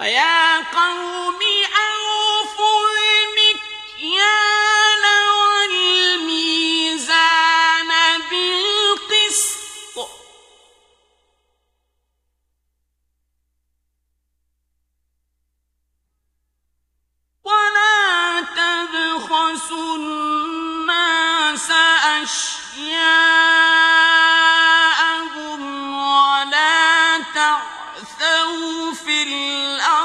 وَيَا قَوْمِ أَوْفُوا الْمِكْيَالَ وَالْمِيزَانَ بِالْقِسْطِ ۖ وَلَا تَبْخَسُوا النَّاسَ أَشْيَاءَهُمْ وَلَا تَعْثَوْا فِي الْأَرْضِ